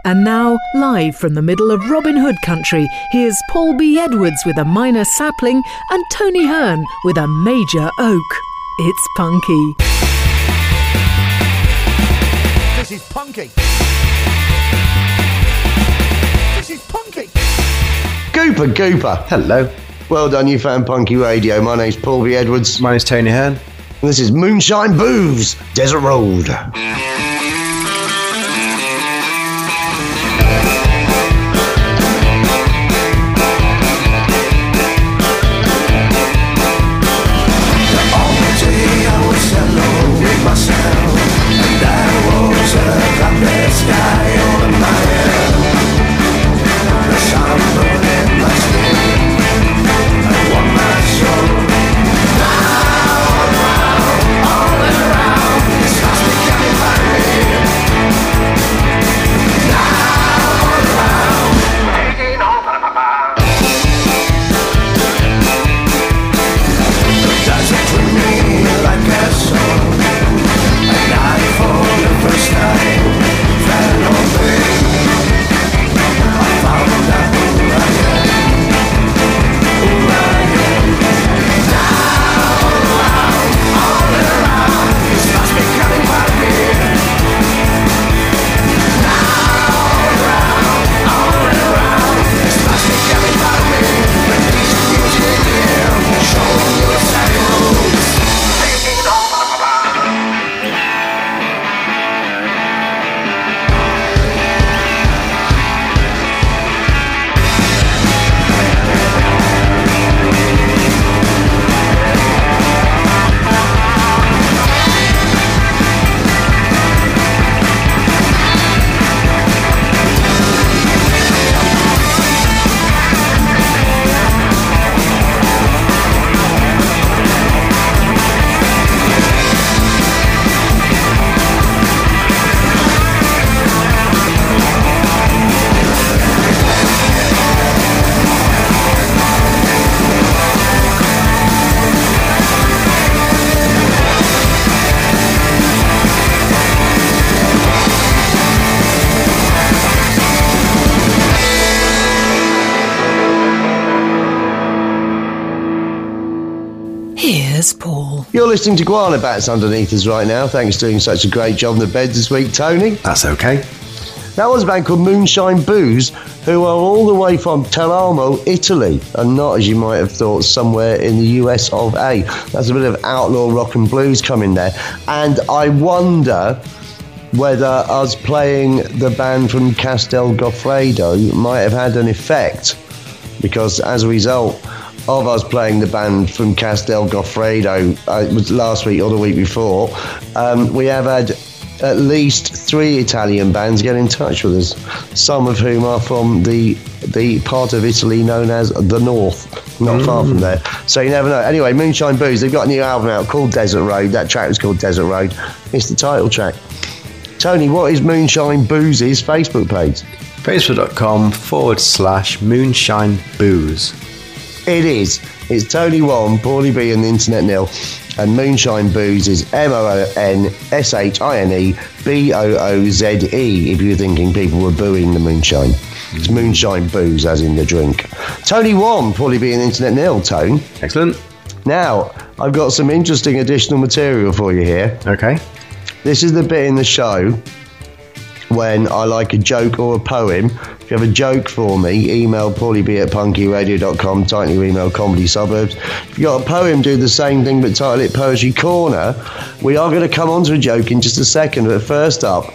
And now, live from the middle of Robin Hood country, here's Paul B. Edwards with a minor sapling and Tony Hearn with a major oak. It's punky. This is punky. This is punky. Gooper. Hello. Well done, you found Punky Radio. My name's Paul B. Edwards. My name's Tony Hearn. And this is Moonshine Booze, Desert Road. Here's Paul. You're listening to Guana Bats underneath us right now. Thanks for doing such a great job on the bed this week, Tony. That's okay. That was a band called Moonshine Booze, who are all the way from Teramo, Italy, and not, as you might have thought, somewhere in the US of A. That's a bit of outlaw rock and blues coming there. And I wonder whether us playing the band from Castel Goffredo might have had an effect, because as a result of us playing the band from Castel Goffredo, it was last week or the week before, we have had at least 3 Italian bands get in touch with us, some of whom are from the part of Italy known as the North, not far from there. So you never know. Anyway, Moonshine Booze, they've got a new album out called Desert Road. That track was called Desert Road. It's the title track. Tony, what is Moonshine Booze's Facebook page? Facebook.com/Moonshine Booze. It is. It's Tony One, Paulie B and the Internet Nil. And Moonshine Booze is MONSHINEBOOZE, if you're thinking people were booing the moonshine. It's Moonshine Booze, as in the drink. Tony One, Paulie B and the Internet Nil, Tone. Excellent. Now, I've got some interesting additional material for you here. Okay. This is the bit in the show when I like a joke or a poem. If you have a joke for me, email paulieb@punkyradio.com, title your email Comedy Suburbs. If you got a poem, do the same thing but title it Poetry Corner. We are going to come on to a joke in just a second, but first up,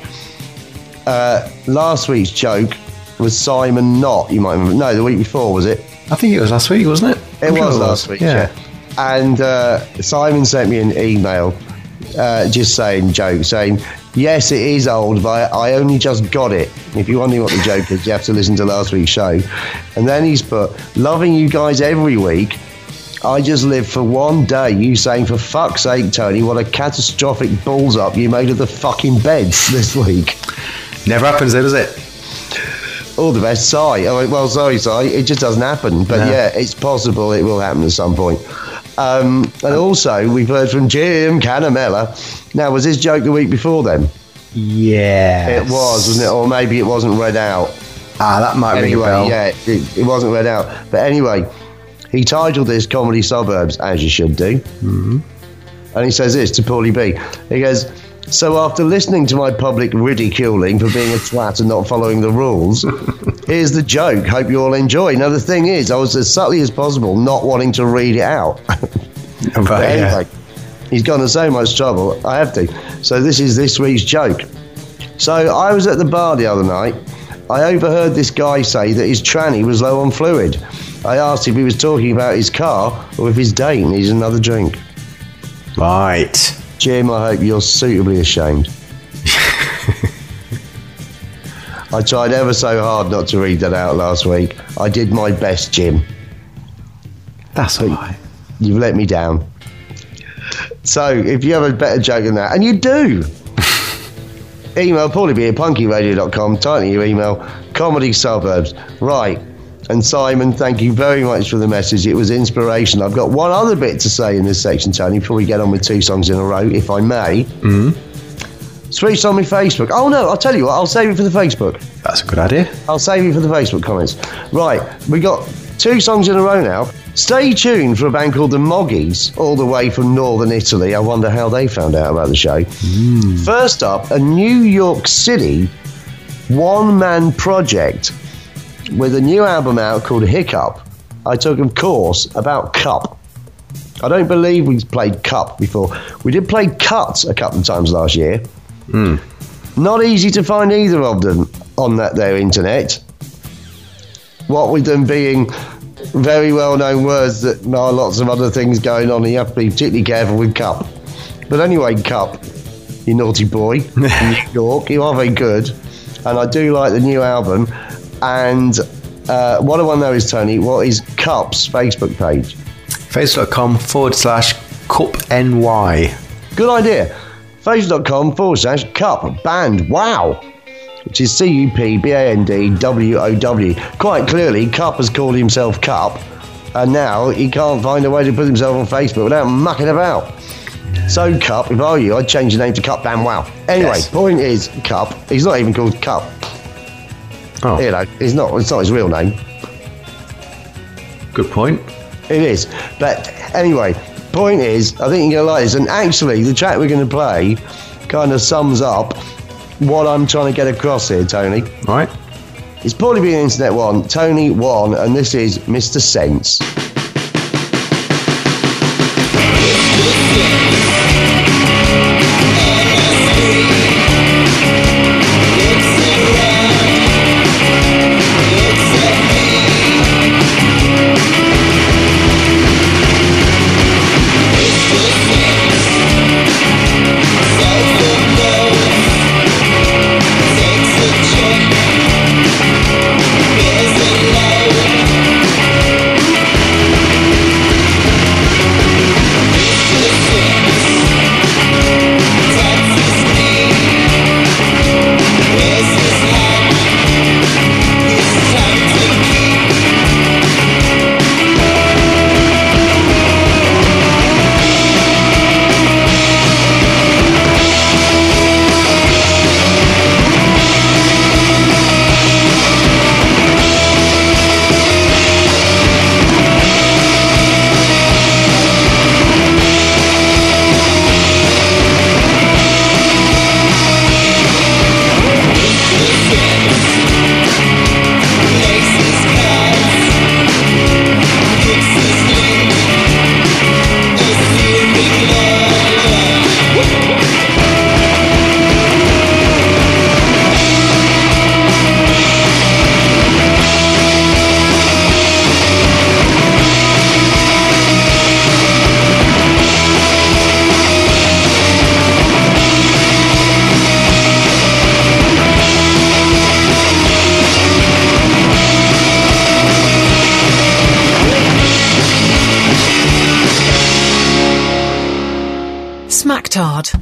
last week's joke was Simon Knott, you might remember. No, the week before, was it? I think it was last week, wasn't it? It was last week, yeah. And Simon sent me an email just saying, yes, it is old, but I only just got it. If you're wondering what the joke is, you have to listen to last week's show. And then he's put, loving you guys every week. I just live for one day you saying, for fuck's sake, Tony, what a catastrophic balls up you made of the fucking beds this week. Never happens though, does it? All the best, Si. I went, well, sorry, Si, it just doesn't happen. But yeah, it's possible it will happen at some point. And also, we've heard from Jim Canamella. Now, was this joke the week before then? Yeah. It was, wasn't it? Or maybe it wasn't read out. That might ring a bell. Yeah, it wasn't read out. But anyway, he titled this Comedy Suburbs, as you should do. Mm-hmm. And he says this to Paulie B. He goes, so after listening to my public ridiculing for being a twat and not following the rules, here's the joke. Hope you all enjoy. Now, the thing is, I was as subtly as possible not wanting to read it out. But anyway, he's gone to so much trouble, I have to. So this is this week's joke. So I was at the bar the other night. I overheard this guy say that his tranny was low on fluid. I asked if he was talking about his car or if his date needs another drink. Right. Jim, I hope you're suitably ashamed. I tried ever so hard not to read that out last week. I did my best, Jim. That's all right. You've let me down. So, if you have a better joke than that, and you do, email paulieb@punkyradio.com, title your email, Comedy Suburbs. Right. And Simon, thank you very much for the message. It was inspiration. I've got one other bit to say in this section, Tony, before we get on with 2 songs in a row, if I may. Mm-hmm. Switched on my Facebook. Oh, no, I'll tell you what. I'll save it for the Facebook. That's a good idea. I'll save it for the Facebook comments. Right, we got 2 songs in a row now. Stay tuned for a band called the Moggies, all the way from northern Italy. I wonder how they found out about the show. First up, a New York City one-man project with a new album out called Hiccup. I took a course about Cup. I don't believe we played Cup before. We did play Cut a couple of times last year. Not easy to find either of them on their internet. What with them being very well-known words that are lots of other things going on, and you have to be particularly careful with Cup. But anyway, Cup, you naughty boy, in New York, you are very good, and I do like the new album. And what I want to know is, Tony, what is Cup's Facebook page? Facebook.com/CupNY. Good idea. Facebook.com/Cup Band. Wow. Which is CUPBANDWOW. Quite clearly, Cup has called himself Cup, and now he can't find a way to put himself on Facebook without mucking about. So, Cup, if I were you, I'd change the name to Cup Band. Wow. Anyway, Yes. Point is, Cup, he's not even called Cup. Oh, You know, it's not his real name. good point. It is. But anyway, point is, I think you're going to like this. And actually, the track we're going to play kind of sums up what I'm trying to get across here, Tony. All right. It's Paulie B Internet 1, Tony 1, and this is Mr. Sense. Smacktard.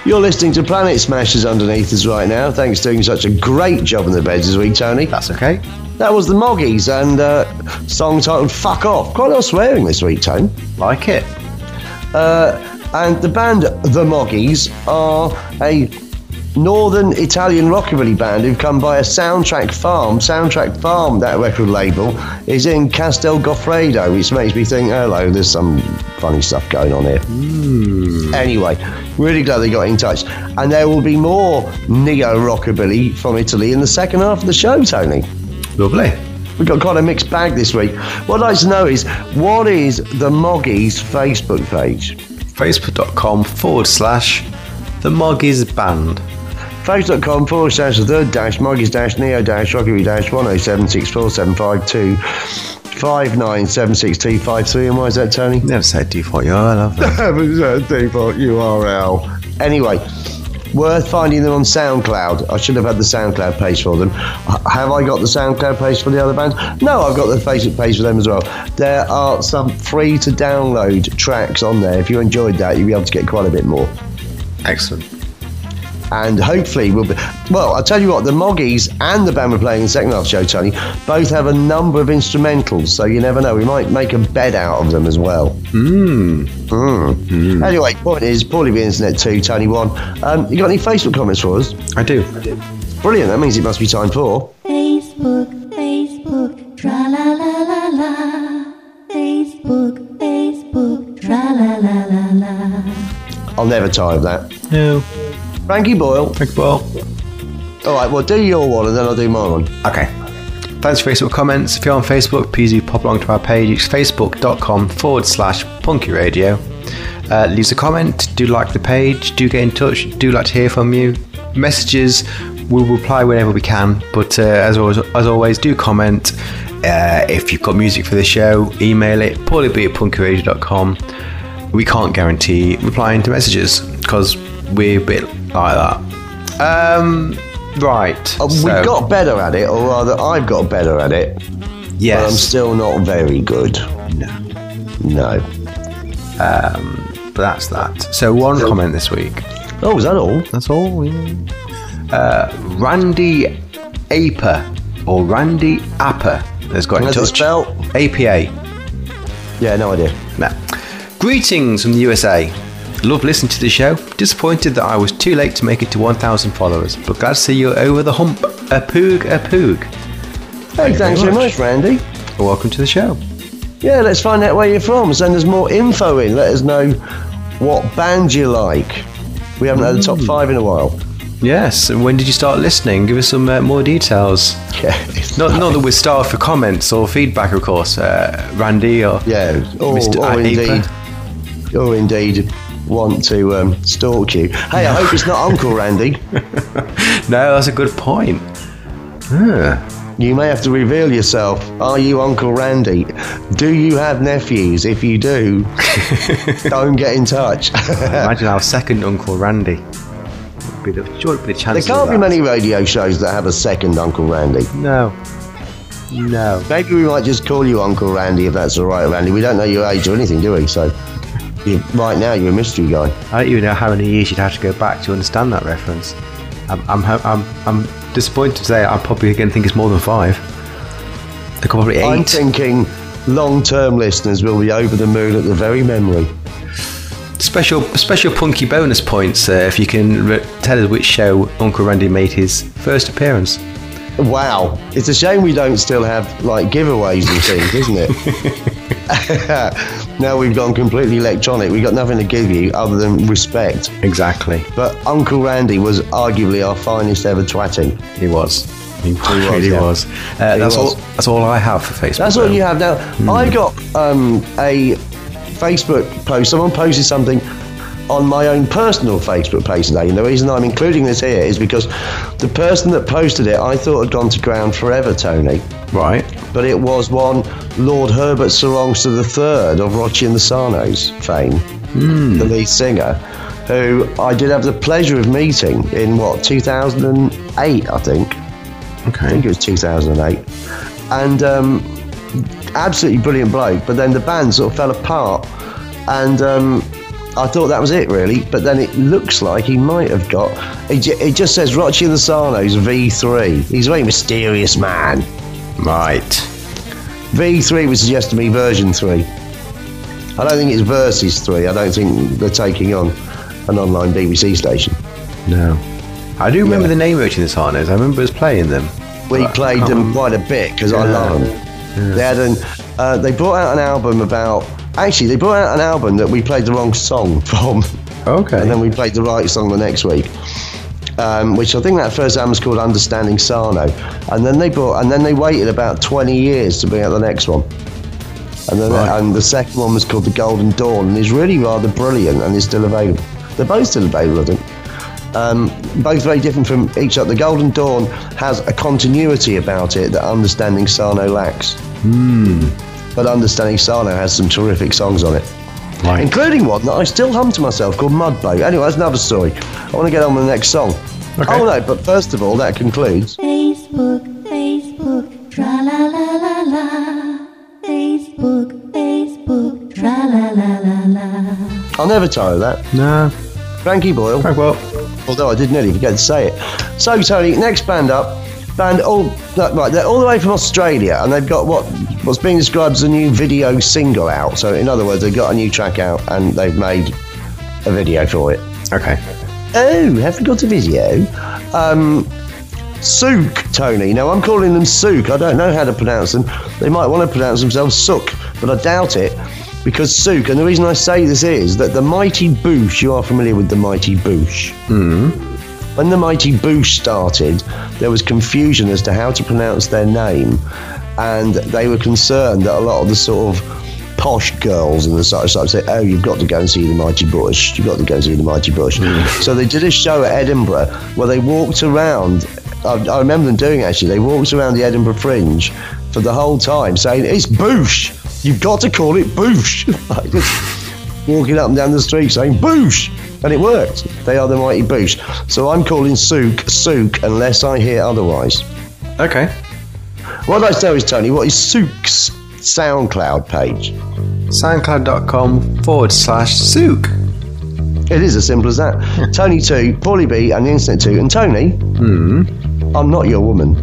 You're listening to Planet Smashers underneath us right now. Thanks for doing such a great job in the beds this week, Tony. That's okay. That was the Moggies and song titled Fuck Off. Quite a lot of swearing this week, Tone. Like it. And the band The Moggies are a northern Italian rockabilly band who've come by a Soundtrack Farm. Soundtrack Farm, that record label, is in Castel Goffredo, which makes me think, hello, there's some funny stuff going on here. Anyway, really glad they got in touch. And there will be more neo-rockabilly from Italy in the second half of the show, Tony. Lovely. We've got quite a mixed bag this week. What I'd like to know is, what is the Moggies Facebook page? Facebook.com/The Moggies Band. Facebook.com/the-Moggies-Neo-Rockabilly-1076352597625 and why is that, Tony? Never said default URL. Default URL. Anyway, worth finding them on SoundCloud. I should have had the SoundCloud page for them. Have I got the SoundCloud page for the other bands? No, I've got the Facebook page for them as well. There are some free to download tracks on there. If you enjoyed that, you'll be able to get quite a bit more. Excellent. And hopefully we'll be... Well, I'll tell you what, the Moggies and the band we're playing in the second half show, Tony, both have a number of instrumentals, so you never know. We might make a bed out of them as well. Anyway, point is, Paulie the Internet 2, Tony 1. You got any Facebook comments for us? I do. Brilliant, that means it must be time for... Facebook, tra-la-la-la-la. Facebook, tra-la-la-la-la. I'll never tire of that. No. Frankie Boyle. Frankie Boyle. All right, well, do your one and then I'll do my one. Okay. Thanks for Facebook comments. If you're on Facebook, please do pop along to our page. It's facebook.com/Punky Radio. Leave us a comment. Do like the page. Do get in touch. Do like to hear from you. Messages, we'll reply whenever we can. But as always, do comment. If you've got music for the show, email it. paulieb@punkyradio.com. We can't guarantee replying to messages because we're a bit like that. Right. We got better at it, or rather, I've got better at it. Yes. But I'm still not very good. No. But that's that. So one comment this week. Oh, is that all? That's all. Randy Aper or Randy Apper has got in How's it touch. spelled? APA. Yeah, no idea. Nah. Greetings from the USA. Love listening to the show. Disappointed that I was too late to make it to 1,000 followers, but glad to see you're over the hump. A poog. Hey, thanks very much, Randy. Well, welcome to the show. Yeah, let's find out where you're from. Send us more info in. Let us know what band you like. We haven't had the top 5 in a while. Yes, and when did you start listening? Give us some more details. Yeah. Not that we're starved for comments or feedback, of course, Randy or Mr. or indeed want to stalk you. Hey, I hope it's not Uncle Randy. No, that's a good point. You may have to reveal yourself. Are you Uncle Randy? Do you have nephews? If you do, don't get in touch. Imagine our second Uncle Randy. Be the chance. There can't be many radio shows that have a second Uncle Randy. No. Maybe we might just call you Uncle Randy if that's all right, Randy. We don't know your age or anything, do we? So, right now you're a mystery guy. I don't even know how many years you'd have to go back to understand that reference. I'm disappointed to say I'm probably going to think it's more than 5. They're probably 8. I'm thinking long-term listeners will be over the moon at the very memory. Special punky bonus points if you can tell us which show Uncle Randy made his first appearance. Wow, it's a shame we don't still have like giveaways and things, isn't it? Now we've gone completely electronic. We've got nothing to give you other than respect. Exactly. But Uncle Randy was arguably our finest ever twatting. He was. He really was. That's all I have for Facebook. That's all you have now. I got a Facebook post. Someone posted something on my own personal Facebook page today, and the reason I'm including this here is because the person that posted it I thought had gone to ground forever, Tony. Right. But it was one Lord Herbert Sarongster III of Rochi and the Sarnos fame, the lead singer, who I did have the pleasure of meeting in 2008, I think. Okay. I think it was 2008. And absolutely brilliant bloke, but then the band sort of fell apart, and I thought that was it, really. But then it looks like he might have got... It just says Rocci Lozano's V3. He's a very mysterious man. Right. V3 would suggest to me version 3. I don't think it's Versus 3. I don't think they're taking on an online BBC station. No. I do remember the name of Rocci Lozano's. I remember us playing them. We played them quite a bit because I love them. Yeah. They brought out an album about... Actually, they brought out an album that we played the wrong song from. Okay. And then we played the right song the next week. Which I think that first album was called Understanding Sarno. And then they waited about 20 years to bring out the next one. And the second one was called The Golden Dawn, and is really rather brilliant and is still available. They're both still available, I think. Both very different from each other. The Golden Dawn has a continuity about it that Understanding Sarno lacks. But Understanding Sarno has some terrific songs on it. Right. Including one that I still hum to myself called Mudboat. Anyway, that's another story. I want to get on with the next song. Okay. Oh no, but first of all, that concludes... Facebook, tra la la la la. Facebook, tra la la la la. I'll never tire of that. No. Frankie Boyle. Frank Boyle. Although I did nearly forget to say it. So, Tony, next band up. They're all the way from Australia, and they've got what's being described as a new video single out. So, in other words, they've got a new track out, and they've made a video for it. Okay. Oh, have we got a video? Sook, Tony. Now, I'm calling them Sook. I don't know how to pronounce them. They might want to pronounce themselves Sook, but I doubt it, because Sook, and the reason I say this is that the Mighty Boosh, you are familiar with the Mighty Boosh. When the Mighty Boosh started, there was confusion as to how to pronounce their name, and they were concerned that a lot of the sort of posh girls and the sort of say, oh, you've got to go and see the Mighty Bush. You've got to go and see the Mighty Bush. So they did a show at Edinburgh where they walked around. I remember them doing it, actually. They walked around the Edinburgh Fringe for the whole time saying, it's Boosh. You've got to call it Boosh. Like just walking up and down the street saying, Boosh. And it worked. They are the Mighty Boosh. So I'm calling Sook unless I hear otherwise. Okay. What I know is, Tony, what is Sook's SoundCloud page? SoundCloud.com/Sook. It is as simple as that. Tony 2, Paulie B, and the Internet 2. And Tony, I'm not your woman.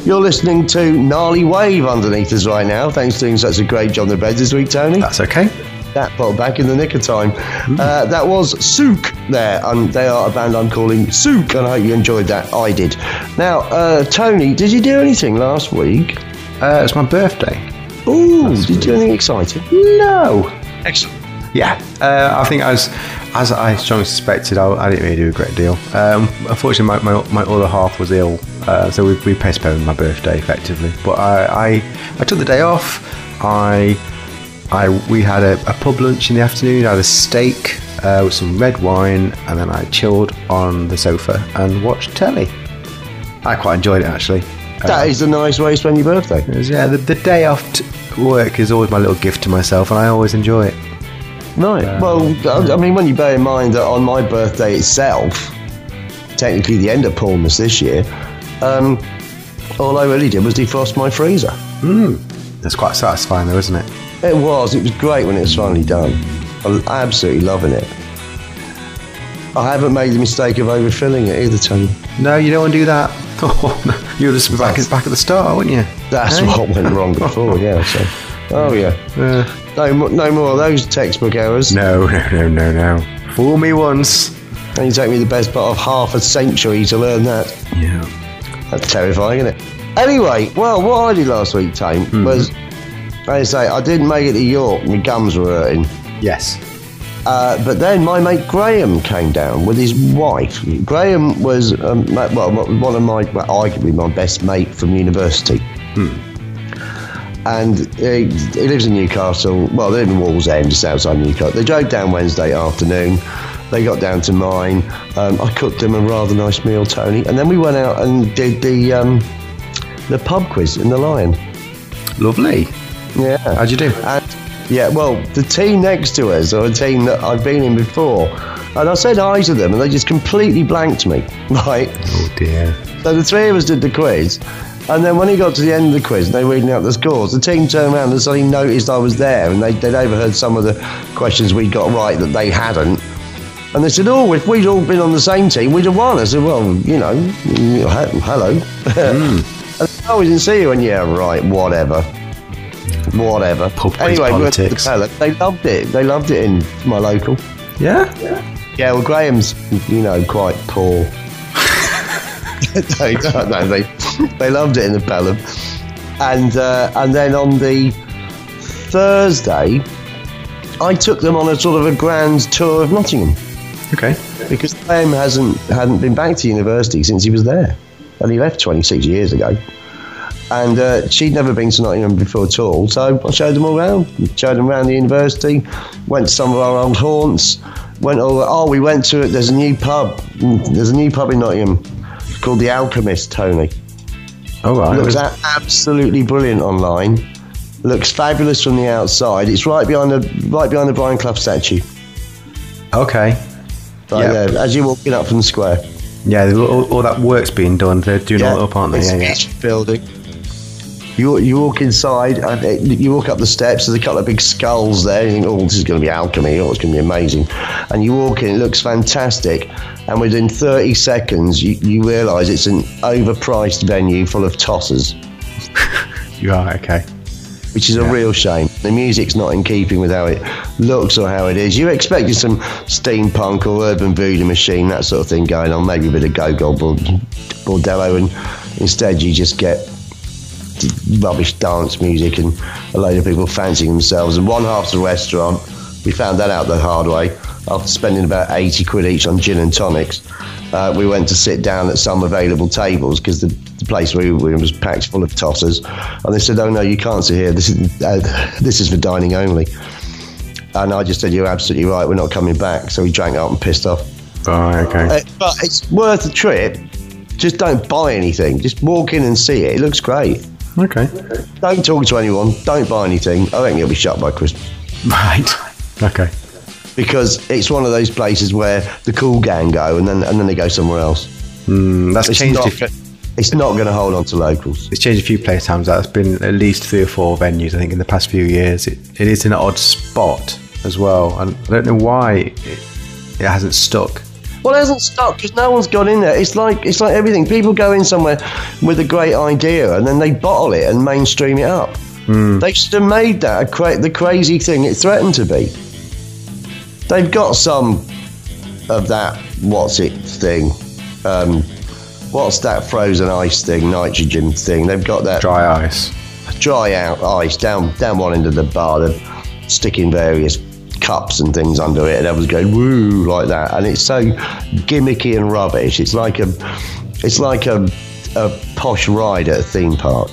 You're listening to Gnarly Wave underneath us right now. Thanks for doing such a great job on the beds this week, Tony. That's okay. That put back in the nick of time. That was Souk there, and they are a band I'm calling Souk, and I hope you enjoyed that. I did. Now, Tony, did you do anything last week? It was my birthday. Ooh, did you do anything exciting? No. Excellent. Yeah, I think as I strongly suspected, I didn't really do a great deal. Unfortunately, my other half was ill, so we postponed my birthday effectively. But I took the day off. We had a pub lunch in the afternoon. I had a steak with some red wine, and then I chilled on the sofa and watched telly. I quite enjoyed it, actually. That is a nice way to spend your birthday. Yeah, the day off work is always my little gift to myself, and I always enjoy it. Right. Well, I mean, when you bear in mind that on my birthday itself, technically the end of Paulmas this year, all I really did was defrost my freezer. That's quite satisfying, though, isn't it? It was great when it was finally done. I'm absolutely loving it. I haven't made the mistake of overfilling it either, Tony. No, you don't want to do that. Oh, no. You'll just be back at the start, wouldn't you? That's what went wrong before, yeah. So. Oh, yeah. No more of those textbook errors. No. Fool me once. And you take me the best part of half a century to learn that. Yeah. That's terrifying, isn't it? Anyway, well, what I did last week, Tame, was, as I say, I didn't make it to York. My gums were hurting. Yes. But then my mate Graham came down with his wife. Graham was, arguably my best mate from university. And he lives in Newcastle. Well, they live in Wallsend, just outside Newcastle. They drove down Wednesday afternoon. They got down to mine. I cooked them a rather nice meal, Tony. And then we went out and did the pub quiz in the Lion. Lovely. Yeah. How'd you do? The team next to us are a team that I've been in before. And I said hi to them and they just completely blanked me. Right? Oh, dear. So the three of us did the quiz. And then when he got to the end of the quiz and they were reading out the scores, the team turned around and suddenly noticed I was there, and they'd overheard some of the questions we got right that they hadn't. And they said, oh, if we'd all been on the same team, we'd have won. I said, well, hello. Oh, we didn't see you. And yeah, right, whatever. Pub quiz anyway, politics. They loved it. They loved it in my local. Yeah? Yeah, well, Graham's, quite poor. They loved it in the Pelham. And then on the Thursday, I took them on a sort of a grand tour of Nottingham. Okay. Because Graham hadn't been back to university since he was there. And he left 26 years ago. And she'd never been to Nottingham before at all. So I showed them all around. Showed them around the university. Went to some of our old haunts. We went to it. There's a new pub. There's a new pub in Nottingham called The Alchemist, Tony. Oh, right. Looks absolutely brilliant online. Looks fabulous from the outside. It's right behind the Brian Clough statue. Okay. There, as you're walking up from the square. Yeah, all that work's being done. They're doing all it up, aren't they? It's building. You walk inside, and you walk up the steps, there's a couple of big skulls there. You think, oh, this is going to be alchemy, it's going to be amazing. And you walk in, it looks fantastic. And within 30 seconds, you realise it's an overpriced venue full of tossers. You are, okay. Which is a real shame. The music's not in keeping with how it looks or how it is. You expected some steampunk or urban voodoo machine, that sort of thing going on, maybe a bit of go-go bordello, and instead you just get rubbish dance music and a load of people fancying themselves. And one half's a restaurant. We found that out the hard way. After spending about 80 quid each on gin and tonics, we went to sit down at some available tables because the place we were in was packed full of tossers. And they said, oh no, you can't sit here. This is for dining only. And I just said, you're absolutely right, we're not coming back. So we drank up and pissed off. Oh, okay. But it's worth a trip. Just don't buy anything. Just walk in and see it. It looks great. Okay. Don't talk to anyone. Don't buy anything. I reckon it'll be shut by Christmas. Right. Okay. Because it's one of those places where the cool gang go and then they go somewhere else. That's changed. It's not going to hold on to locals. It's changed a few place times. That's been at least 3 or 4 venues, I think, in the past few years. It is in an odd spot as well. And I don't know why it hasn't stuck. Well, it hasn't stopped because no one's gone in there. It's like everything. People go in somewhere with a great idea and then they bottle it and mainstream it up. They should have made that the crazy thing it threatened to be. They've got some of that. What's it thing? What's that frozen ice thing? Nitrogen thing. They've got that Dry ice. dry out ice down one end of the bar. They're sticking various cups and things under it, and everyone's going woo like that, and it's so gimmicky and rubbish. It's like a posh ride at a theme park.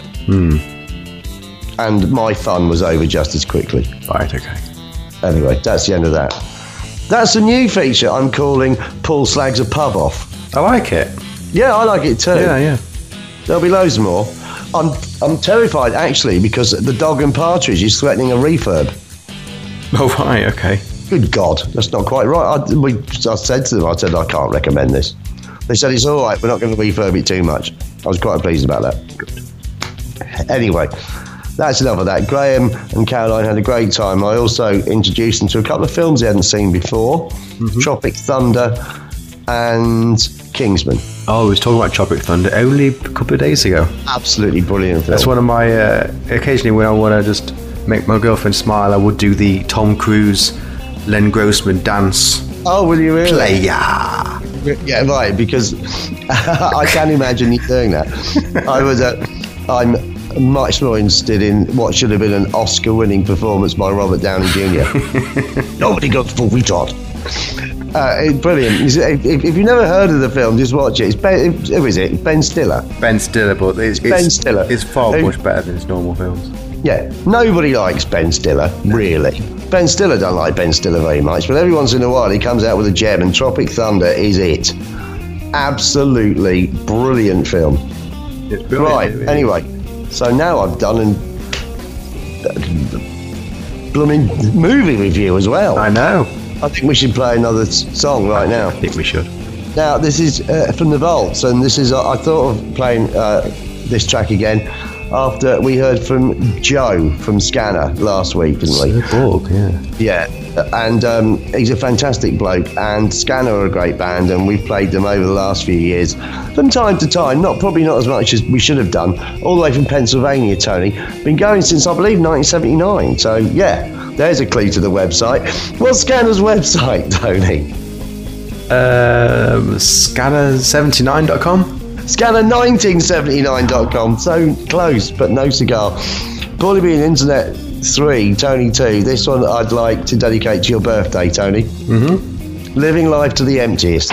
And my fun was over just as quickly. Right, okay. Anyway, that's the end of that. That's a new feature I'm calling Paul Slags a Pub Off. I like it. Yeah, I like it too. Yeah. There'll be loads more. I'm terrified actually because the Dog and Partridge is threatening a refurb. Oh, right, okay. Good God, that's not quite right. I said to them, I can't recommend this. They said it's all right, we're not going to refurb it too much. I was quite pleased about that. Good. Anyway, that's enough of that. Graham and Caroline had a great time. I also introduced them to a couple of films they hadn't seen before. Tropic Thunder and Kingsman. Oh, we was talking about Tropic Thunder only a couple of days ago. Absolutely brilliant film. That's one of my... occasionally when I want to just make my girlfriend smile, I would do the Tom Cruise, Len Grossman dance. Oh, will you really? Player. Yeah, right, because I can imagine you doing that. I'm much more interested in what should have been an Oscar-winning performance by Robert Downey Jr. Nobody goes full retard. Brilliant. If you've never heard of the film, just watch it. Who is it? Ben Stiller. Ben Stiller, but it's Ben Stiller. It's far much better than his normal films. Yeah, nobody likes Ben Stiller, really. Ben Stiller don't like Ben Stiller very much, but every once in a while he comes out with a gem, and Tropic Thunder is it. Absolutely brilliant film. It's brilliant. Right, anyway, so now I've done a blooming movie review as well. I know. I think we should play another song right now. I think we should. Now, this is from the Vaults, and this is, I thought of playing this track again after we heard from Joe from Scanner last week, didn't we? Yeah, and he's a fantastic bloke, and Scanner are a great band, and we've played them over the last few years from time to time, probably not as much as we should have done, all the way from Pennsylvania, Tony. Been going since, I believe, 1979, so yeah, there's a clue to the website. What's Scanner's website, Tony? Scanner79.com? Scanner1979.com, so close, but no cigar. Probably being Internet 3, Tony 2. This one I'd like to dedicate to your birthday, Tony. Living life to the emptiest.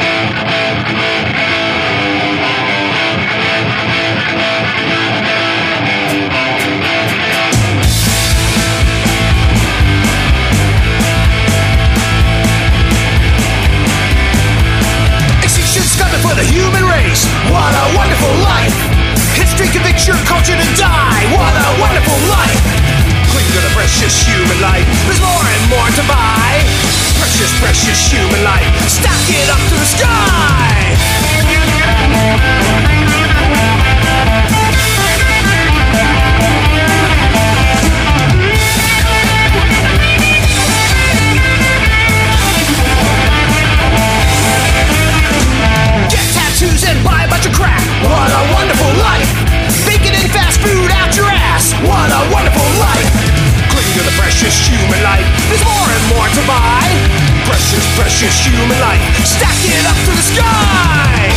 What a wonderful life! History convicts your culture to die. What a wonderful life! Cling to the precious human life. There's more and more to buy. Precious, precious human life. Stack it up to the sky. And buy a bunch of crap. What a wonderful life. Bacon and fast food out your ass. What a wonderful life. Cling to the precious human life. There's more and more to buy. Precious, precious human life. Stack it up to the sky.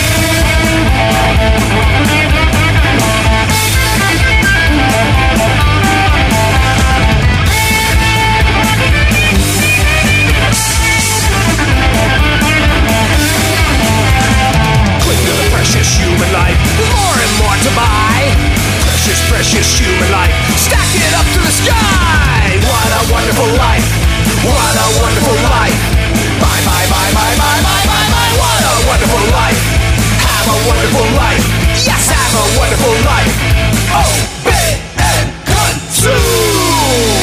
Precious human life, there's more and more to buy. Precious, precious human life, stack it up to the sky. What a wonderful life, what a wonderful life. Bye, bye, bye, bye, bye, bye, bye, bye. What a wonderful life, have a wonderful life. Yes, have a wonderful life. Obey and consume.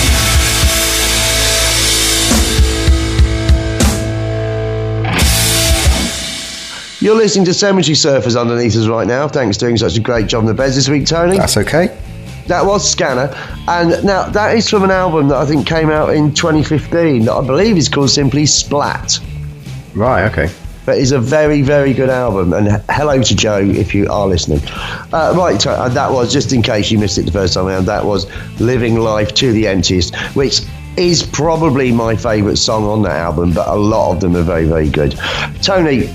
You're listening to Cemetery Surfers underneath us right now. Thanks for doing such a great job on the beds this week, Tony. That's okay. That was Scanner. And now that is from an album that I think came out in 2015 that I believe is called simply Splat. Right, okay. But it's a very, very good album. And hello to Joe if you are listening. Right, that was, just in case you missed it the first time around, that was Living Life to the Emptiest, which is probably my favourite song on that album, but a lot of them are very, very good. Tony,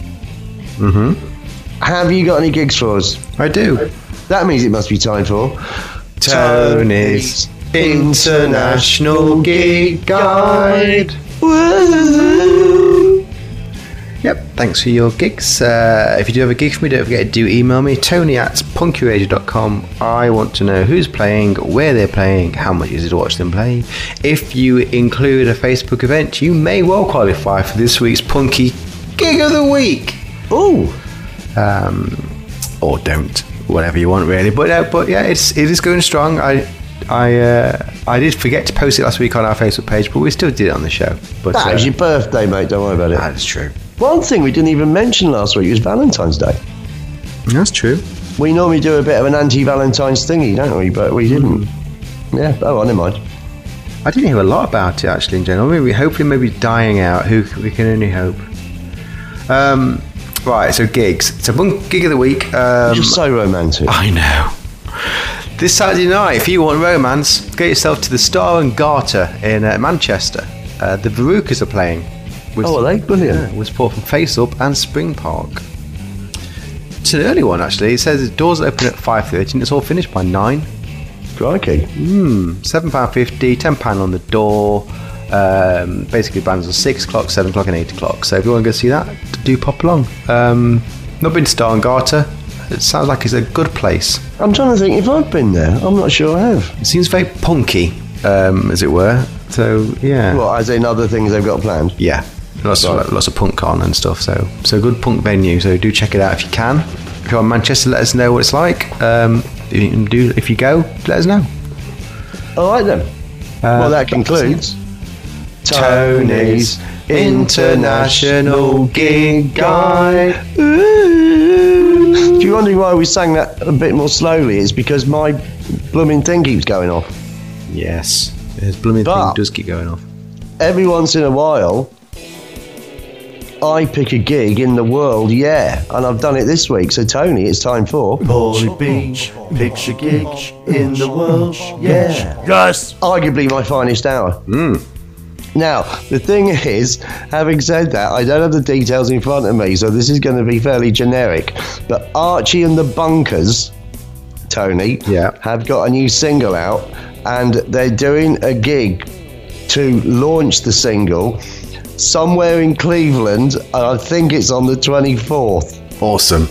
have you got any gigs for us? I do. That means it must be time for Tony's International Gig Guide. Woo! Yep, thanks for your gigs. If you do have a gig for me, don't forget to do email me, tony@punkyradio.com. I want to know who's playing, where they're playing, how much is it to watch them play. If you include a Facebook event, you may well qualify for this week's Punky Gig of the Week. Ooh. Or don't, whatever you want really. But yeah, it is going strong. I did forget to post it last week on our Facebook page, but we still did it on the show. But That was your birthday, mate. Don't worry about it. That's true. One thing we didn't even mention last week was Valentine's Day. That's true. We normally do a bit of an anti-Valentine's thingy, don't we? But we didn't. Yeah, oh, well, never mind. I didn't hear a lot about it actually in general. Maybe dying out. We can only hope. Right, so gigs. So one gig of the week. You're just so romantic. I know. This Saturday night, if you want romance, get yourself to the Star and Garter in Manchester. The Verucas are playing. Are they? Brilliant. With support from Face Up and Spring Park. It's an early one actually. It says the doors open at 5:30 and it's all finished by 9. Crikey. £7.50, £10 on the door. Basically bands on 6 o'clock, 7 o'clock and 8 o'clock. So if you want to go see that, do pop along. Not been to Star and Garter. It sounds like it's a good place. I'm trying to think if I've been there. I'm not sure I have. It seems very punky, as it were. So yeah. Well, as in other things they've got planned. Yeah. Lots of punk on and stuff. So a good punk venue. So do check it out if you can. If you're in Manchester, let us know what it's like. If you go, let us know. All right then. Well, that concludes Tony's International Gig Guide. If you're wondering why we sang that a bit more slowly, it's because my blooming thing keeps going off. Yes, his blooming thing does keep going off. Every once in a while, I pick a gig in the world, and I've done it this week. So Tony, it's time for Paulie Beach picks a gig in the world, Yes. Arguably my finest hour. Now, the thing is, having said that, I don't have the details in front of me, so this is going to be fairly generic. But Archie and the Bunkers, Tony, have got a new single out, and they're doing a gig to launch the single somewhere in Cleveland, and I think it's on the 24th. Awesome.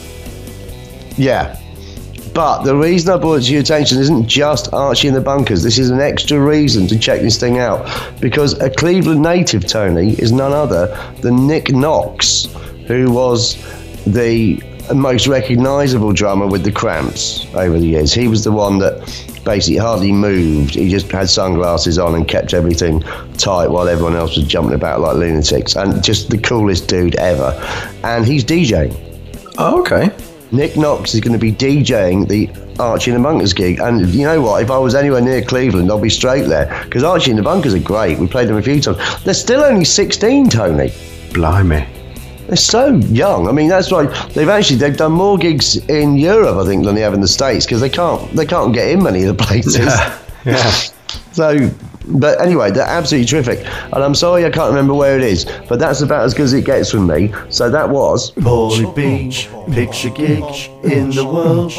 Yeah. But the reason I brought it to your attention isn't just Archie and the Bunkers. This is an extra reason to check this thing out. Because a Cleveland native, Tony, is none other than Nick Knox, who was the most recognisable drummer with the Cramps over the years. He was the one that basically hardly moved. He just had sunglasses on and kept everything tight while everyone else was jumping about like lunatics. And just the coolest dude ever. And he's DJing. Oh, okay. Nick Knox is going to be DJing the Archie and the Bunkers gig, and you know what, if I was anywhere near Cleveland I'll be straight there, because Archie and the Bunkers are great. We played them a few times. They're still only 16, Tony. Blimey. They're so young. I mean, that's right. They've done more gigs in Europe, I think, than they have in the States, because they can't get in many of the places. Yeah. So, but anyway, they're absolutely terrific. And I'm sorry I can't remember where it is, but that's about as good as it gets from me. So that was Paulie Beach picks a gig in the world,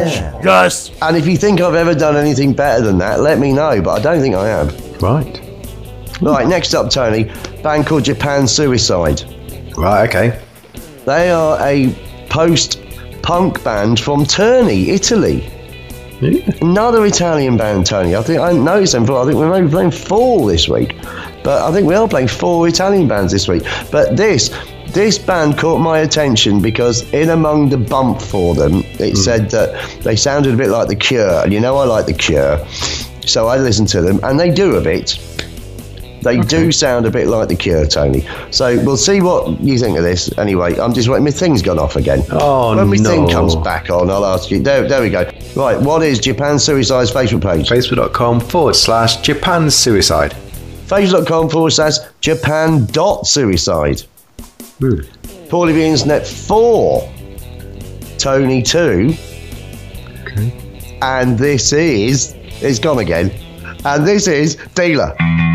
Yes. And if you think I've ever done anything better than that, let me know, but I don't think I have. Right. Right, next up, Tony, band called Japan Suicide. Right, okay. They are a post-punk band from Terni, Italy. Yeah. Another Italian band, Tony. I think I noticed them before. I think we're maybe playing 4 this week. But I think we are playing 4 Italian bands this week. But this band caught my attention because in among the bump for them, it said that they sounded a bit like The Cure. And you know I like The Cure. So I listened to them, and they do a bit. They do sound a bit like The Cure, Tony. So we'll see what you think of this. Anyway, I'm just waiting. My thing's gone off again. Oh, when my no. thing comes back on, I'll ask you. There we go. Right, what is Japan Suicide's Facebook page? Facebook.com/Japan Suicide. Facebook.com/Japan.Suicide. Paulie the Internet 4, Tony 2, and this is, it's gone again, and this is Dealer.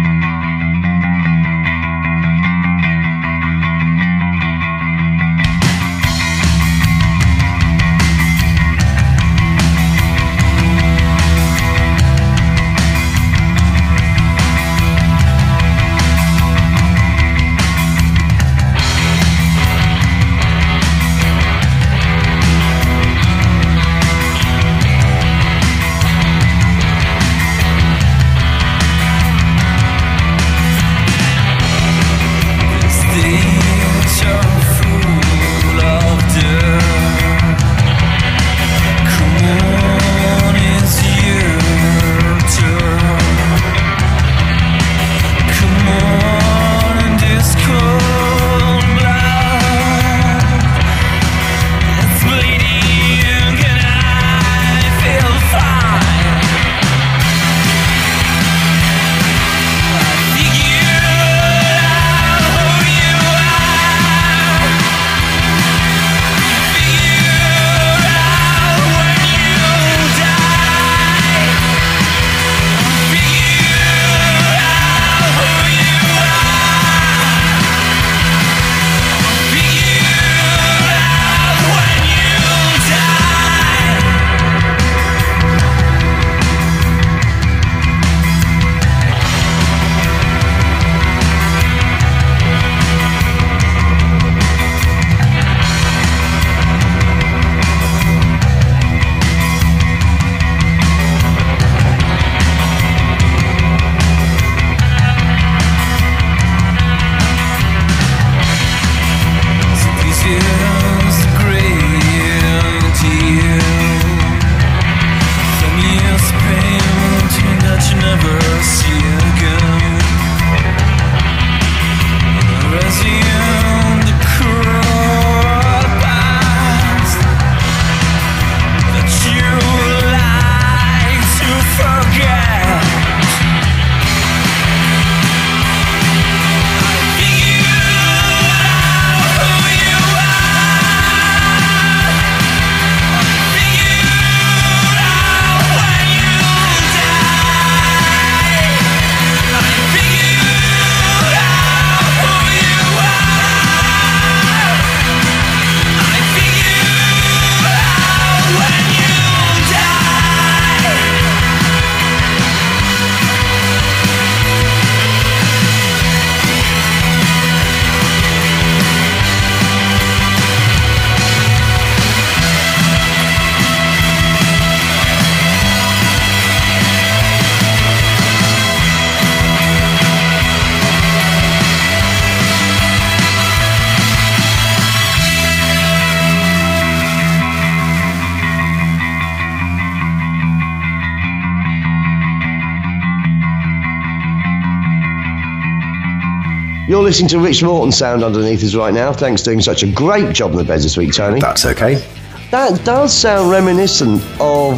You're listening to Rich Morton sound underneath us right now. Thanks for doing such a great job on the beds this week, Tony. That's okay. That does sound reminiscent of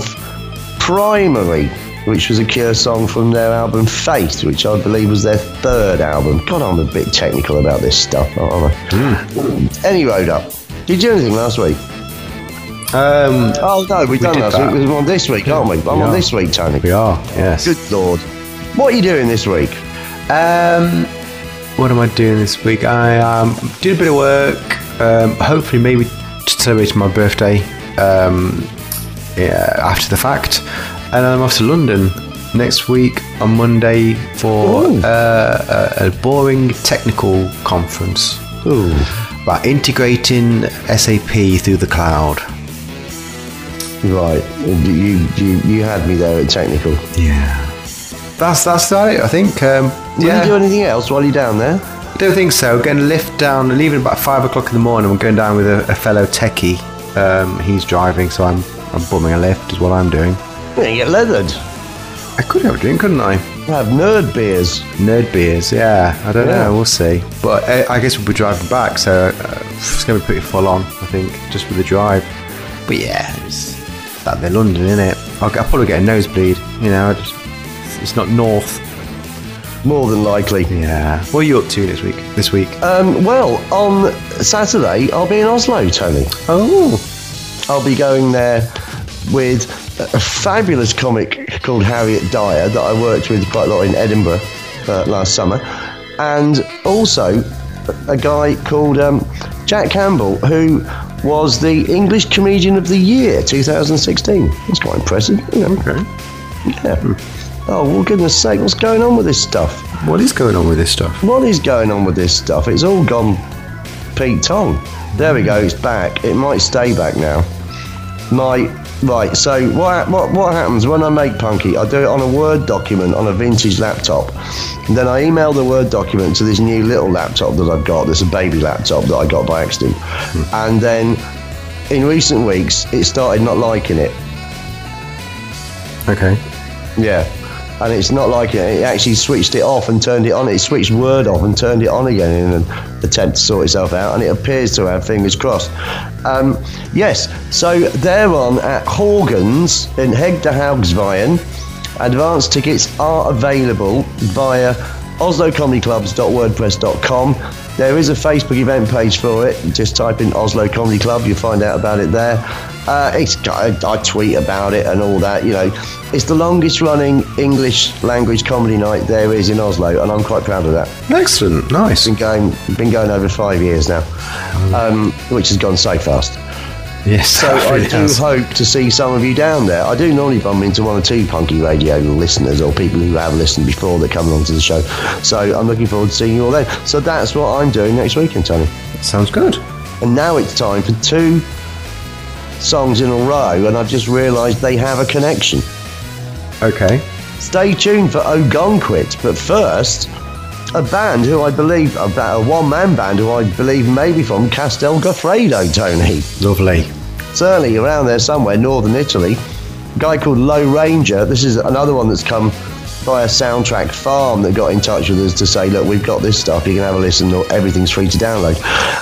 Primary, which was a Cure song from their album Faith, which I believe was their third album. God, I'm a bit technical about this stuff, aren't I? Anyway, up. Did you do anything last week? Oh, no, we've done last week. We're on this week, aren't we? I'm on this week, Tony. We are, yes. Good Lord. What are you doing this week? What am I doing this week? I did a bit of work. Hopefully, maybe to celebrate my birthday after the fact. And I'm off to London next week on Monday for a boring technical conference about integrating SAP through the cloud. Right, you had me there at technical. Yeah, that's about it. I think. Did you do anything else while you're down there? I don't think so. Getting a lift down, leaving about 5 o'clock in the morning. I'm going down with a fellow techie. He's driving, so I'm bumming a lift. Is what I'm doing. Yeah, you get leathered. I could have a drink, couldn't I? Have nerd beers. Nerd beers, yeah. I don't know. We'll see. But I guess we'll be driving back, so it's going to be pretty full on. I think just with the drive. But yeah, it's like they're London, isn't it? I'll probably get a nosebleed. You know, it's not north. more than likely. Yeah. What are you up to this week? Well, on Saturday, I'll be in Oslo, Tony. Oh. I'll be going there with a fabulous comic called Harriet Dyer that I worked with quite a lot in Edinburgh last summer. And also a guy called Jack Campbell, who was the English Comedian of the Year 2016. That's quite impressive. Okay. Yeah. Oh, well, goodness sake, what's going on with this stuff? What is going on with this stuff? What is going on with this stuff? It's all gone Pete Tong. There we go, it's back. It might stay back now. Right, so what happens when I make Punky? I do it on a Word document on a vintage laptop. And then I email the Word document to this new little laptop that I've got. That's a baby laptop that I got by accident. And then in recent weeks, it started not liking it. Okay. Yeah. And it's not like it actually switched it off and turned it on. It switched Word off and turned it on again in an attempt to sort itself out, and it appears to have, fingers crossed. Yes, so they're on at Horgans in Hegdehagsveien. Advance tickets are available via oslocomedyclubs.wordpress.com. There is a Facebook event page for it. Just type in Oslo Comedy Club, you'll find out about it there. I tweet about it and all that, you know. It's the longest running English language comedy night there is in Oslo, and I'm quite proud of that. Excellent, nice. Been going over 5 years now, which has gone so fast. Yes, so I do hope to see some of you down there. I do normally bump into one or two Punky Radio listeners or people who have listened before that come along to the show. So I'm looking forward to seeing you all then. So that's what I'm doing next weekend, Tony. Sounds good. And now it's time for 2 songs in a row, and I've just realised they have a connection. Okay. Stay tuned for Ogonquit, but first, a band who I believe, a one-man band who I believe may be from Castel Goffredo, Tony. Lovely. Certainly around there somewhere, northern Italy. A guy called Low Ranger. This is another one that's come by a Soundtrack Farm that got in touch with us to say, look, we've got this stuff, you can have a listen, everything's free to download.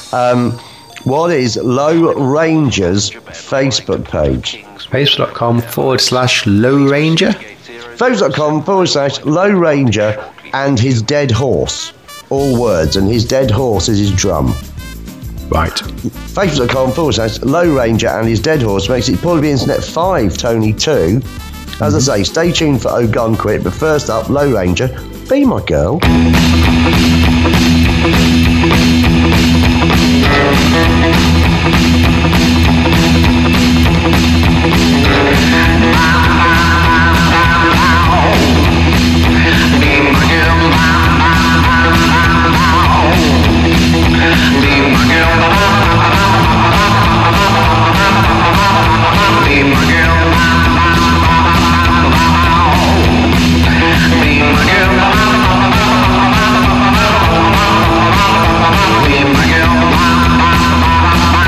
What is Low Ranger's Facebook page? Facebook.com/Low Ranger. Facebook.com/Low Ranger and his dead horse. All words, and his dead horse is his drum. Right. Facebook.com/Low Ranger and his dead horse makes it Paul of the Internet 5, Tony 2. As I say, stay tuned for Ogonquit, but first up, Low Ranger, Be My Girl. Be my girl.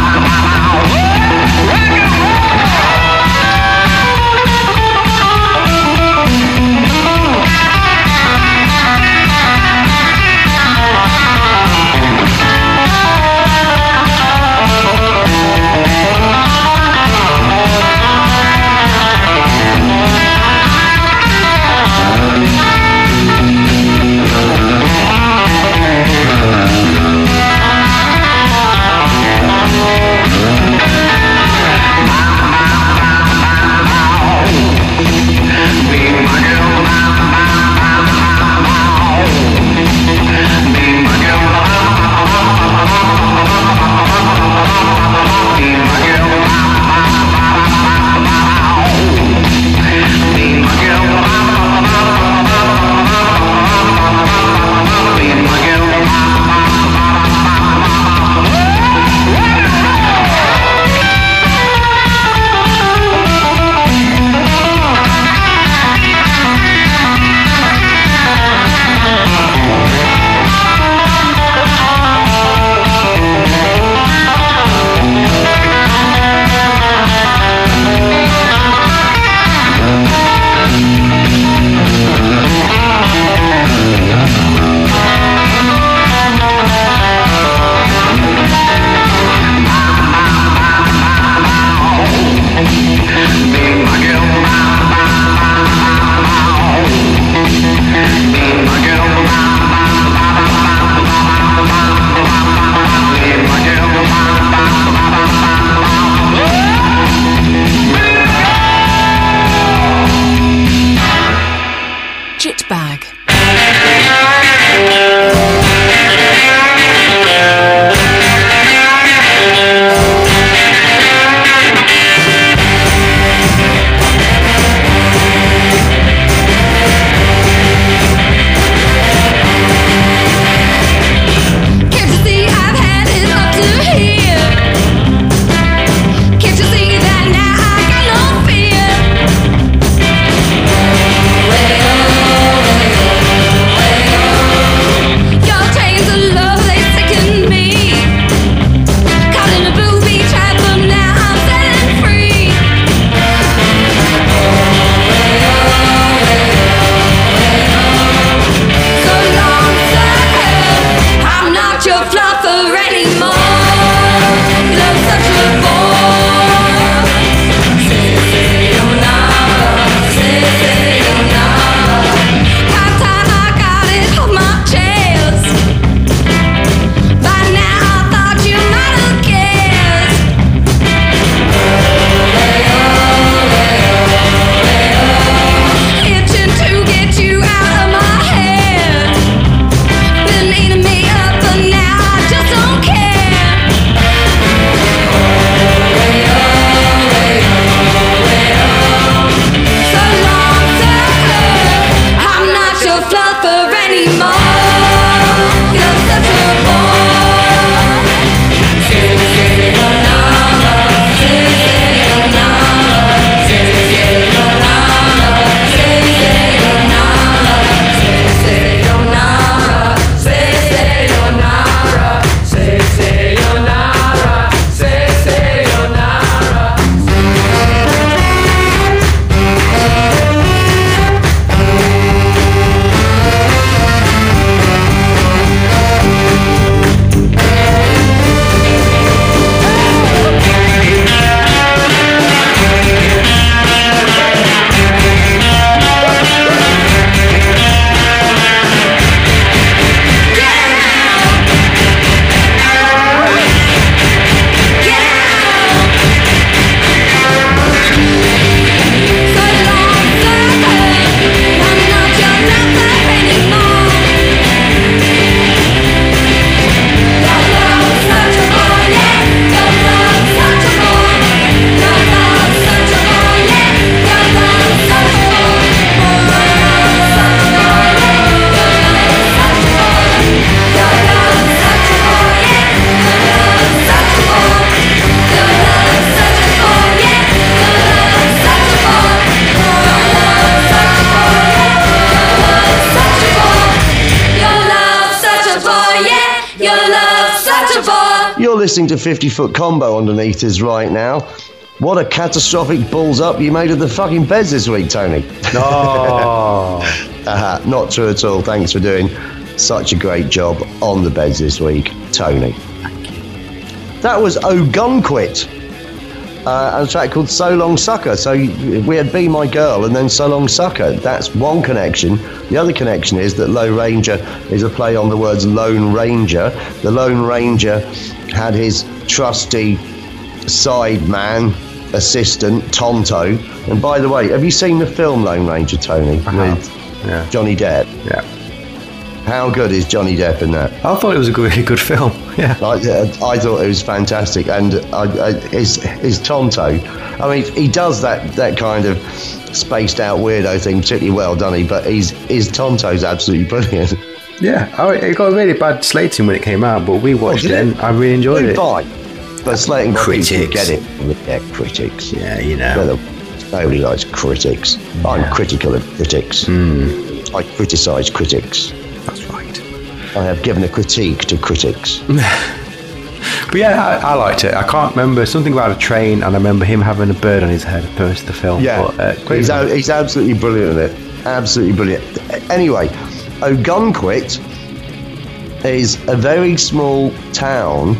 listening to 50-foot combo underneath us right now. What a catastrophic balls up you made of the fucking beds this week, Tony. Oh. Not true at all. Thanks for doing such a great job on the beds this week, Tony. Thank you. That was Ogunquit. And a track called So Long Sucker. So we had Be My Girl and then So Long Sucker. That's one connection. The other connection is that Low Ranger is a play on the words Lone Ranger. The Lone Ranger had his trusty side man, assistant, Tonto. And by the way, have you seen the film Lone Ranger, Tony? With Johnny Depp? Yeah. How good is Johnny Depp in that? I thought it was a really good film. Yeah. I thought it was fantastic. And his Tonto, I mean, he does that kind of spaced out weirdo thing particularly well, doesn't he? But his Tonto's absolutely brilliant. Yeah. It got a really bad slating when it came out, but we watched it and I really enjoyed it. Fine. But slating by critics. People get it. Yeah, critics. Yeah, you know. Nobody likes critics. Yeah. I'm critical of critics. I criticise critics. That's right. I have given a critique to critics. But yeah, I liked it. I can't remember something about a train, and I remember him having a bird on his head at most of the film. Yeah, but, he's absolutely brilliant in it. Absolutely brilliant. Anyway, Ogunquit is a very small town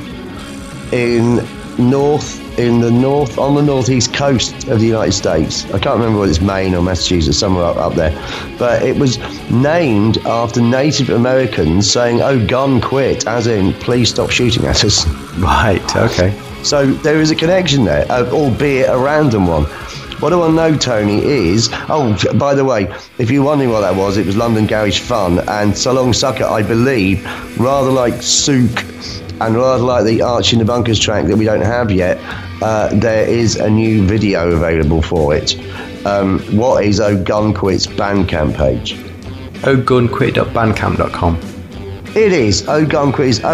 on the northeast coast of the United States. I can't remember whether it's Maine or Massachusetts, somewhere up there. But it was named after Native Americans saying, "Oh, gun quit," as in, please stop shooting at us. Right, okay. So there is a connection there, albeit a random one. What I want to know, Tony, is... Oh, by the way, if you're wondering what that was, it was London Garage Fun, and So Long Sucker, I believe, rather like Souk, and rather like the Archie and the Bunkers track that we don't have yet, there is a new video available for it. What is Ogunquit's Bandcamp page? Ogunquit.bandcamp.com. It is. Ogunquit is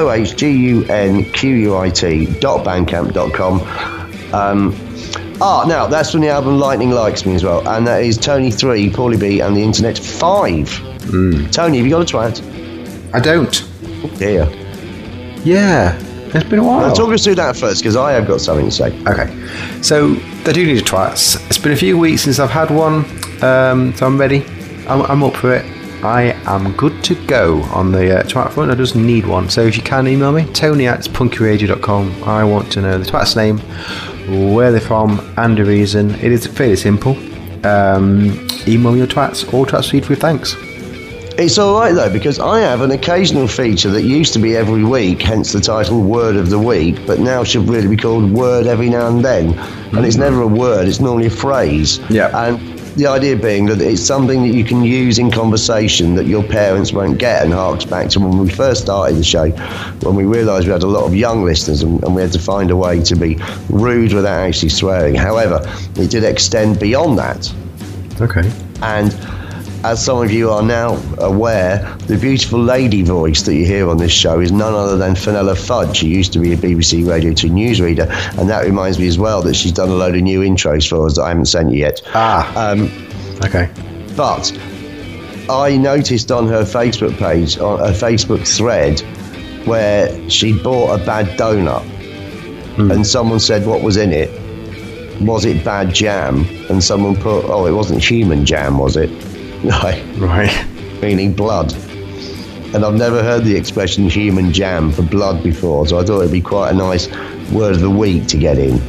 OHGUNQUIT.bandcamp.com. Now, that's from the album Lightning Likes Me as well, and that is Tony 3, Paulie B, and the Internet 5. Tony, have you got a twat? I don't. Oh, dear. Yeah, it's been a while. Now, talk us through that first, because I have got something to say. Okay, so they do need a twats. It's been a few weeks since I've had one, so I'm ready. I'm up for it. I am good to go on the twat front. I just need one. So if you can email me, tony@punkyradio.com. I want to know the twat's name, where they're from, and the reason. It is fairly simple. Email me your twats or twats feed with thanks. It's all right, though, because I have an occasional feature that used to be every week, hence the title Word of the Week, but now should really be called Word Every Now and Then. And it's never a word, it's normally a phrase. Yeah. And the idea being that it's something that you can use in conversation that your parents won't get, and harks back to when we first started the show, when we realised we had a lot of young listeners and we had to find a way to be rude without actually swearing. However, it did extend beyond that. Okay. And as some of you are now aware, the beautiful lady voice that you hear on this show is none other than Fenella Fudge. She used to be a BBC Radio 2 newsreader, and that reminds me as well that she's done a load of new intros for us that I haven't sent you yet. Okay. But I noticed on her Facebook page, on a Facebook thread, where she bought a bad donut, and someone said, what was in it? Was it bad jam? And someone put, oh, it wasn't human jam, was it? Right. Meaning blood. And I've never heard the expression human jam for blood before, so I thought it'd be quite a nice word of the week to get in.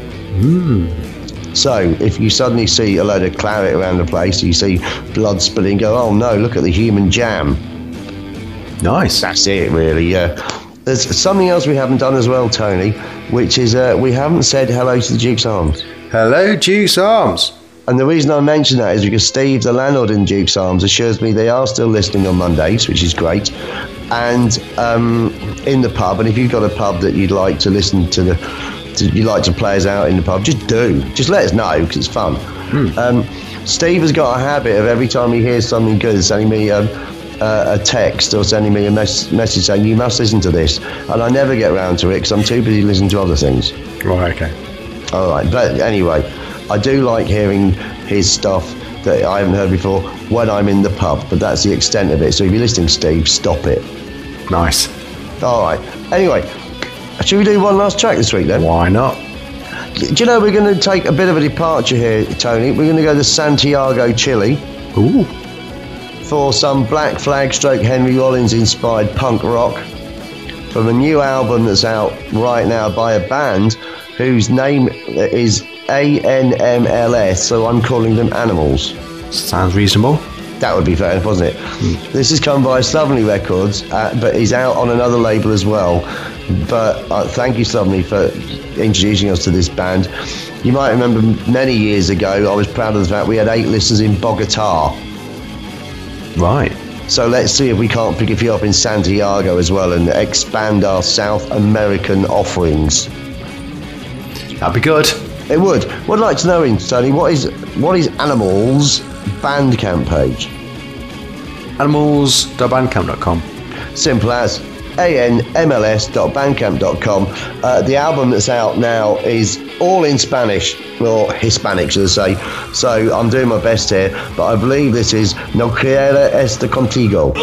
So if you suddenly see a load of claret around the place, you see blood spilling, go, oh no, look at the human jam. Nice. That's it, really, yeah. There's something else we haven't done as well, Tony, which is we haven't said hello to the Duke's Arms. Hello, Duke's Arms. And the reason I mention that is because Steve, the landlord in Duke's Arms, assures me they are still listening on Mondays, which is great. And in the pub, and if you've got a pub that you'd like to listen to you'd like to play us out in the pub, just let us know, because it's fun. Steve has got a habit of every time he hears something good, sending me a text or sending me a message saying, you must listen to this. And I never get around to it because I'm too busy listening to other things. Right, okay. All right, but anyway, I do like hearing his stuff that I haven't heard before when I'm in the pub, but that's the extent of it. So if you're listening, Steve, stop it. Nice. All right. Anyway, Should we do one last track this week then? Why not? Do you know we're going to take a bit of a departure here, Tony? We're going to go to Santiago, Chile. Ooh. For some Black Flag stroke Henry Rollins inspired punk rock from a new album that's out right now by a band whose name is ANMLS, so I'm calling them Animals. Sounds reasonable. That would be fair enough, wasn't it? This is come by Slovenly Records, but he's out on another label as well. But thank you, Slovenly, for introducing us to this band. You might remember many years ago, I was proud of the fact we had 8 listeners in Bogota. Right. So let's see if we can't pick a few up in Santiago as well and expand our South American offerings. That'd be good. It would. What I'd like to know, Tony, what is Animals' Bandcamp page? Animals.bandcamp.com. Simple as anmls.bandcamp.com. The album that's out now is all in Spanish, or Hispanic, should I say. So I'm doing my best here, but I believe this is No Quiero Estar Contigo.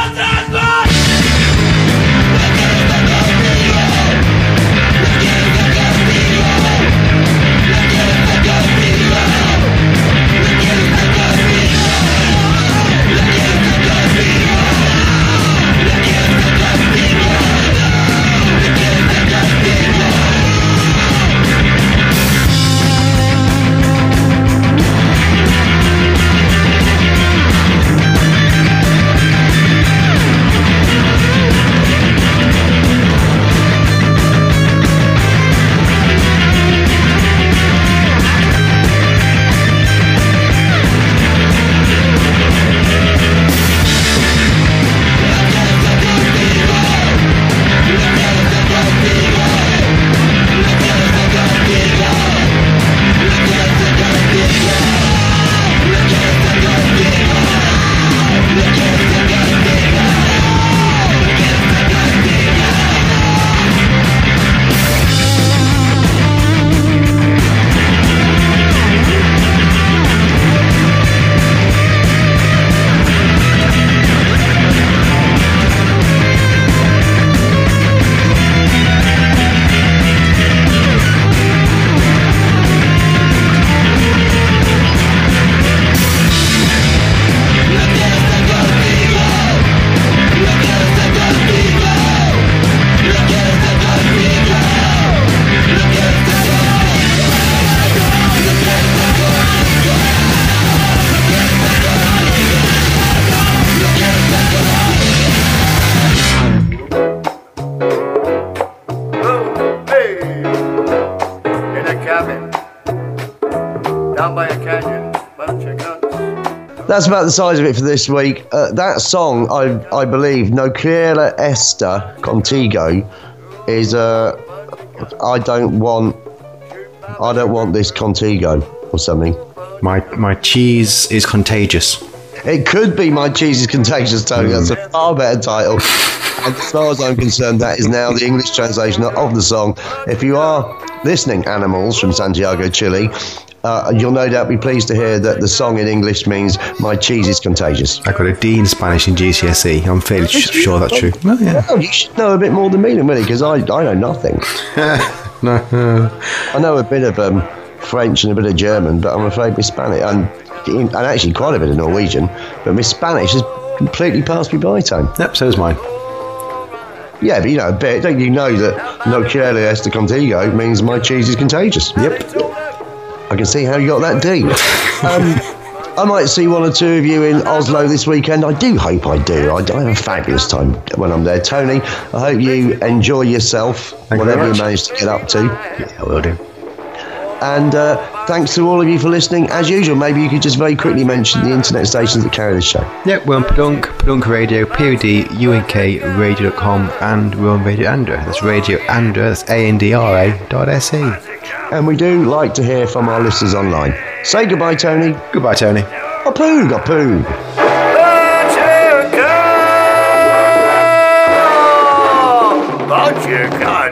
That's about the size of it for this week. That song, I believe, No Quiero Estar Contigo, is I don't want this Contigo or something. My cheese is contagious. It could be My Cheese is Contagious, Tony. That's a far better title. And as far as I'm concerned, that is now the English translation of the song. If you are listening, Animals from Santiago, Chile, you'll no doubt be pleased to hear that the song in English means My Cheese is Contagious. I got a D in Spanish in GCSE. I'm fairly sure that's true. Well, yeah. Well, you should know a bit more than me, really, because I know nothing. No. I know a bit of French and a bit of German, but I'm afraid my Spanish, and actually quite a bit of Norwegian, but my Spanish has completely passed me by, Tone. Yep, so is mine. Yeah, but you know a bit. Don't you know that No Quiero Estar Contigo means My Cheese is Contagious? Yep. I can see how you got that D. I might see one or two of you in Oslo this weekend. I do hope I do. I have a fabulous time when I'm there. Tony, I hope you enjoy yourself, whatever you manage to get up to. Yeah, I will do. And thanks to all of you for listening. As usual, maybe you could just very quickly mention the internet stations that carry this show. Yeah, we're on Padunk Radio, POD, UNK, radio.com, and we're on Radio Andra. That's Radio Andra, that's ANDRA.se. And we do like to hear from our listeners online. Say goodbye, Tony. Goodbye, Tony. Apoo, apoo. Bunch of guys.